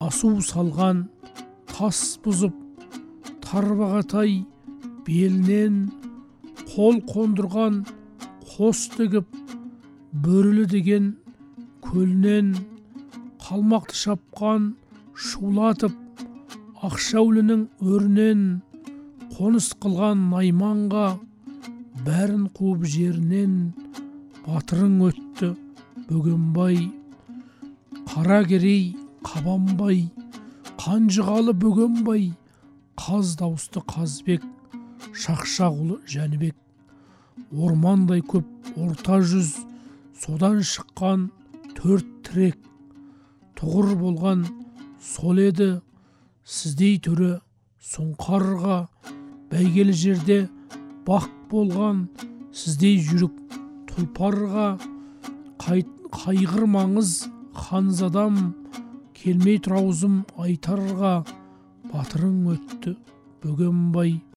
асу салған тас бұзып, тарбағатай белінен қол қондырған қос тігіп, бөрілі деген көлінен қалмақты шапқан шулатып, ақшаулінің өрінен қоныс қылған найманға бәрін қуып жерінен батырың өтті бөгенбай. Қаракерей қабанбай, қанжығалы бөгенбай, қаз дауысты қазбек, шақшағұлы жәнібек. Ормандай көп орта жүз, содан шыққан төрт тірек. Тұғыр болған сол еді, сіздей түрі сұңқарға, бәйгелі жерде бақ болған сіздей жүрік тұлпарға. Қайғырмаңыз ханзадам, келмей тұр аузым айтарға, батырың өтті бөгенбай.